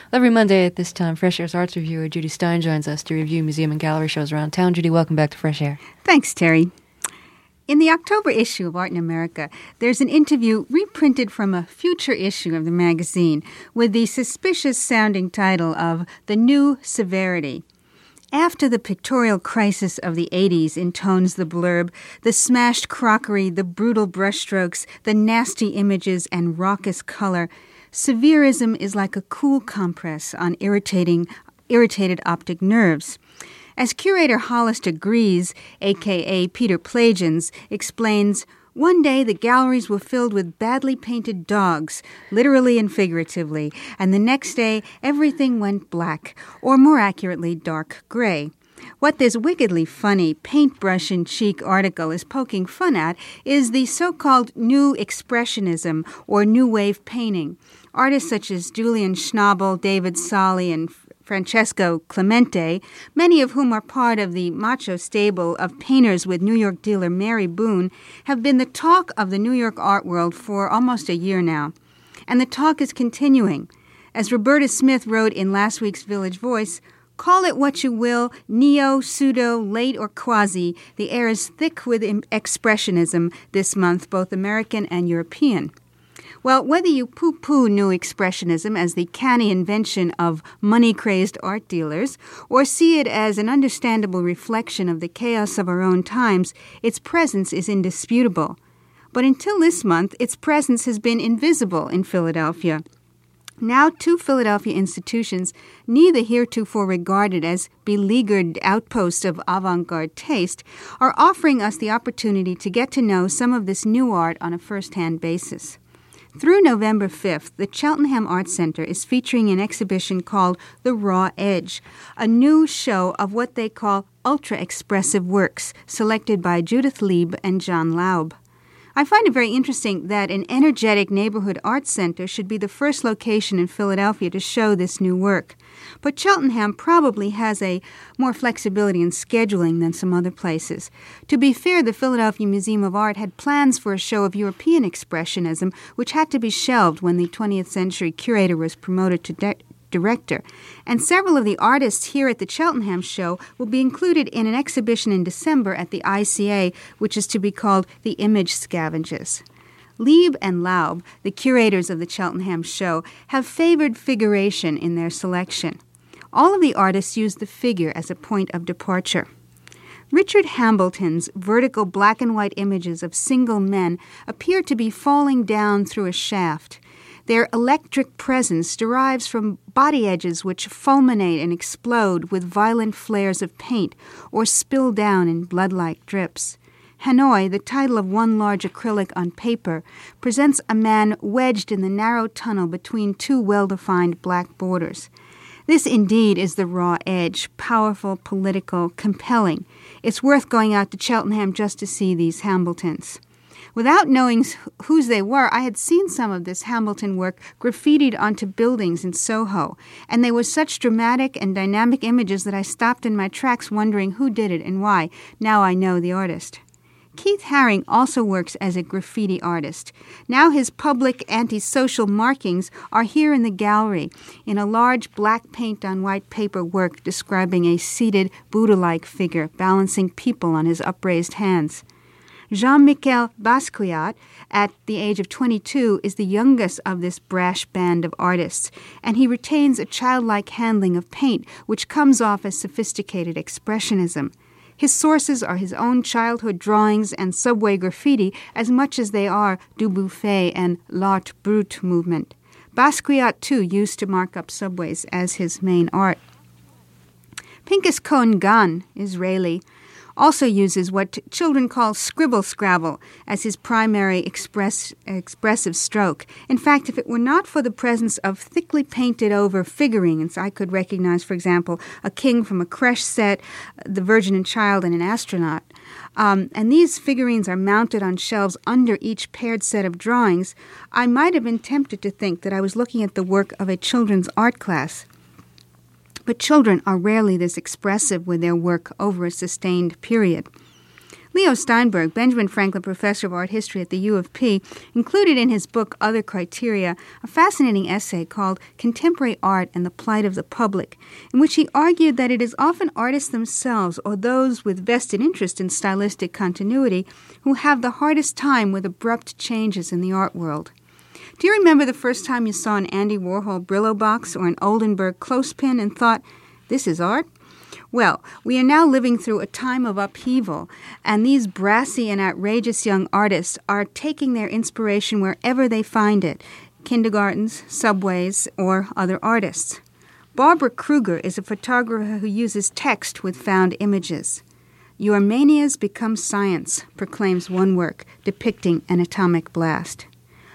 Every Monday at this time, Fresh Air's arts reviewer Judy Stein joins us to review museum and gallery shows around town. Judy, welcome back to Fresh Air. Thanks, Terry. In the October issue of Art in America, there's an interview reprinted from a future issue of the magazine with the suspicious-sounding title of The New Severity. After the pictorial crisis of the 80s intones the blurb, the smashed crockery, the brutal brushstrokes, the nasty images, and raucous color, severism is like a cool compress on irritated optic nerves. As curator Hollister Grease, a.k.a. Peter Plagens, explains, one day the galleries were filled with badly painted dogs, literally and figuratively, and the next day everything went black, or more accurately, dark gray. What this wickedly funny, paintbrush-in-cheek article is poking fun at is the so-called New Expressionism or New Wave painting. Artists such as Julian Schnabel, David Solly, and Francesco Clemente, many of whom are part of the macho stable of painters with New York dealer Mary Boone, have been the talk of the New York art world for almost a year now. And the talk is continuing. As Roberta Smith wrote in last week's Village Voice, call it what you will, neo, pseudo, late, or quasi, the air is thick with expressionism this month, both American and European. Well, whether you poo-poo New Expressionism as the canny invention of money-crazed art dealers, or see it as an understandable reflection of the chaos of our own times, its presence is indisputable. But until this month, its presence has been invisible in Philadelphia. Now, two Philadelphia institutions, neither heretofore regarded as beleaguered outposts of avant-garde taste, are offering us the opportunity to get to know some of this new art on a first-hand basis. Through November 5th, the Cheltenham Art Center is featuring an exhibition called The Raw Edge, a new show of what they call ultra-expressive works, selected by Judith Lieb and John Laub. I find it very interesting that an energetic neighborhood art center should be the first location in Philadelphia to show this new work. But Cheltenham probably has a more flexibility in scheduling than some other places. To be fair, the Philadelphia Museum of Art had plans for a show of European Expressionism, which had to be shelved when the 20th century curator was promoted to director. And several of the artists here at the Cheltenham show will be included in an exhibition in December at the ICA, which is to be called The Image Scavengers. Lieb and Laub, the curators of the Cheltenham show, have favored figuration in their selection. All of the artists use the figure as a point of departure. Richard Hambleton's vertical black and white images of single men appear to be falling down through a shaft. Their electric presence derives from body edges which fulminate and explode with violent flares of paint or spill down in blood-like drips. Hanoi, the title of one large acrylic on paper, presents a man wedged in the narrow tunnel between two well-defined black borders. This indeed is the raw edge, powerful, political, compelling. It's worth going out to Cheltenham just to see these Hambletons. Without knowing whose they were, I had seen some of this Hambleton work graffitied onto buildings in Soho, and they were such dramatic and dynamic images that I stopped in my tracks wondering who did it and why. Now I know the artist. Keith Haring also works as a graffiti artist. Now his public antisocial markings are here in the gallery in a large black paint on white paper work describing a seated Buddha-like figure balancing people on his upraised hands. Jean-Michel Basquiat, at the age of 22, is the youngest of this brash band of artists, and he retains a childlike handling of paint, which comes off as sophisticated expressionism. His sources are his own childhood drawings and subway graffiti as much as they are Dubuffet and L'Art Brut movement. Basquiat, too, used to mark up subways as his main art. Pinchas Cohen-Gan, Israeli, also uses what children call scribble-scrabble as his primary expressive stroke. In fact, if it were not for the presence of thickly painted-over figurines, I could recognize, for example, a king from a creche set, the Virgin and Child, and an astronaut. And these figurines are mounted on shelves under each paired set of drawings. I might have been tempted to think that I was looking at the work of a children's art class. But children are rarely this expressive with their work over a sustained period. Leo Steinberg, Benjamin Franklin Professor of Art History at the U of P, included in his book Other Criteria a fascinating essay called Contemporary Art and the Plight of the Public, in which he argued that it is often artists themselves or those with vested interest in stylistic continuity who have the hardest time with abrupt changes in the art world. Do you remember the first time you saw an Andy Warhol Brillo box or an Oldenburg clothespin and thought, this is art? Well, we are now living through a time of upheaval, and these brassy and outrageous young artists are taking their inspiration wherever they find it, kindergartens, subways, or other artists. Barbara Kruger is a photographer who uses text with found images. Your manias become science, proclaims one work depicting an atomic blast.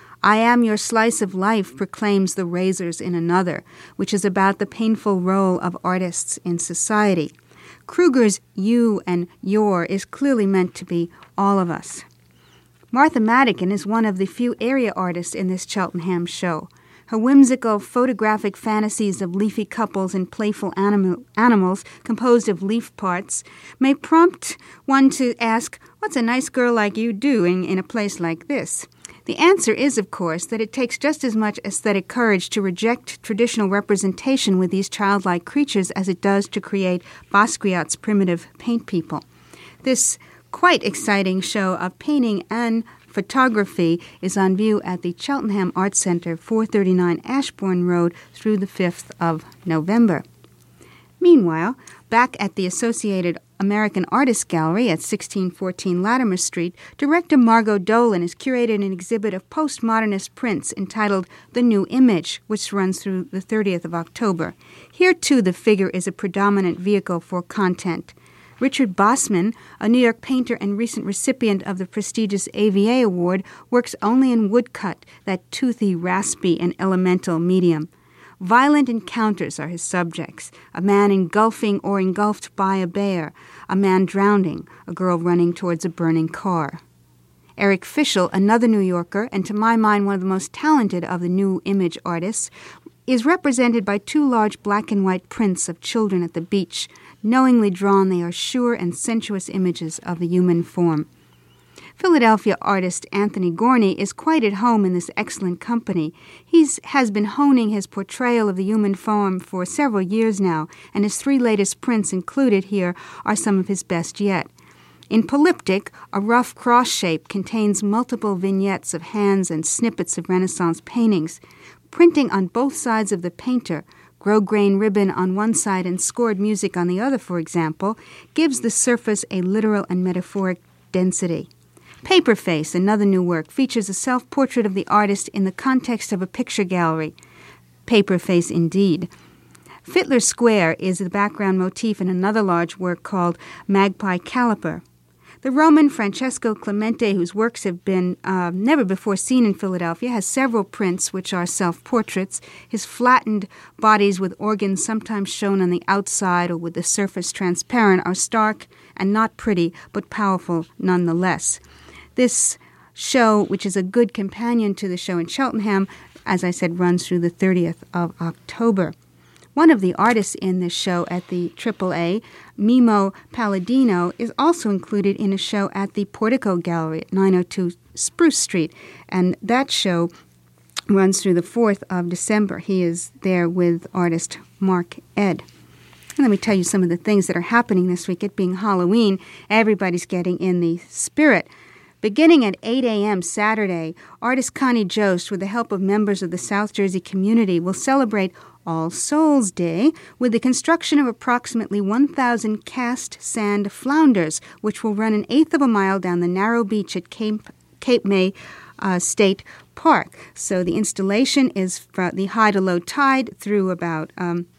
I am your slice of life, proclaims The Razors in another, which is about the painful role of artists in society. Kruger's you and your is clearly meant to be all of us. Martha Madigan is one of the few area artists in this Cheltenham show. Her whimsical photographic fantasies of leafy couples and playful animals composed of leaf parts may prompt one to ask, what's a nice girl like you doing in a place like this? The answer is, of course, that it takes just as much aesthetic courage to reject traditional representation with these childlike creatures as it does to create Basquiat's primitive paint people. This quite exciting show of painting and photography is on view at the Cheltenham Arts Centre, 439 Ashbourne Road, through the 5th of November. Meanwhile, back at the Associated American Artists Gallery at 1614 Latimer Street, director Margot Dolan has curated an exhibit of postmodernist prints entitled The New Image, which runs through the 30th of October. Here, too, the figure is a predominant vehicle for content. Richard Bossman, a New York painter and recent recipient of the prestigious AVA Award, works only in woodcut, that toothy, raspy, and elemental medium. Violent encounters are his subjects, a man engulfing or engulfed by a bear, a man drowning, a girl running towards a burning car. Eric Fischel, another New Yorker, and to my mind one of the most talented of the new image artists, is represented by two large black and white prints of children at the beach. Knowingly drawn, they are sure and sensuous images of the human form. Philadelphia artist Anthony Gorney is quite at home in this excellent company. He has been honing his portrayal of the human form for several years now, and his three latest prints included here are some of his best yet. In Polyptych, a rough cross shape contains multiple vignettes of hands and snippets of Renaissance paintings. Printing on both sides of the painter, grosgrain ribbon on one side and scored music on the other, for example, gives the surface a literal and metaphoric density. Paperface, another new work, features a self-portrait of the artist in the context of a picture gallery. Paperface indeed. Fiddler Square is the background motif in another large work called Magpie Caliper. The Roman Francesco Clemente, whose works have been never before seen in Philadelphia, has several prints which are self-portraits. His flattened bodies with organs sometimes shown on the outside or with the surface transparent are stark and not pretty, but powerful nonetheless. This show, which is a good companion to the show in Cheltenham, as I said, runs through the 30th of October. One of the artists in this show at the AAA, Mimo Palladino, is also included in a show at the Portico Gallery at 902 Spruce Street, and that show runs through the 4th of December. He is there with artist Mark Ed. And let me tell you some of the things that are happening this week. It being Halloween, everybody's getting in the spirit. Beginning at 8 a.m. Saturday, artist Connie Jost, with the help of members of the South Jersey community, will celebrate All Souls Day with the construction of approximately 1,000 cast sand flounders, which will run 1/8 of a mile down the narrow beach at Cape May State Park. So the installation is from the high to low tide through about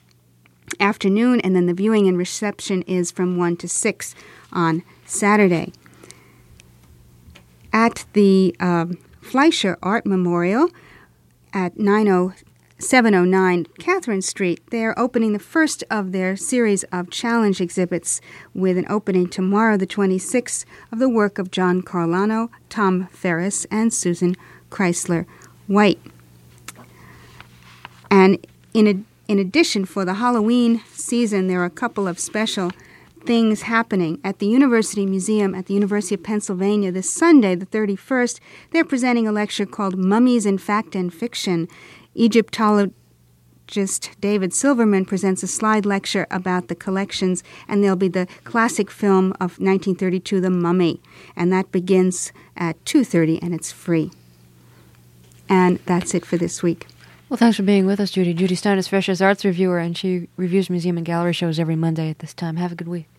afternoon, and then the viewing and reception is from 1 to 6 on Saturday. At the Fleischer Art Memorial at 709 Catherine Street, they're opening the first of their series of challenge exhibits with an opening tomorrow, the 26th, of the work of John Carlano, Tom Ferris, and Susan Chrysler White. And in addition, for the Halloween season, there are a couple of special things happening at the University Museum at the University of Pennsylvania this Sunday, the 31st. They're presenting a lecture called Mummies in Fact and Fiction. Egyptologist David Silverman presents a slide lecture about the collections, and there'll be the classic film of 1932, The Mummy, and that begins at 2:30, and it's free. And that's it for this week. Well, thanks for being with us, Judy. Judy Stein is Fresh Air's arts reviewer, and she reviews museum and gallery shows every Monday at this time. Have a good week.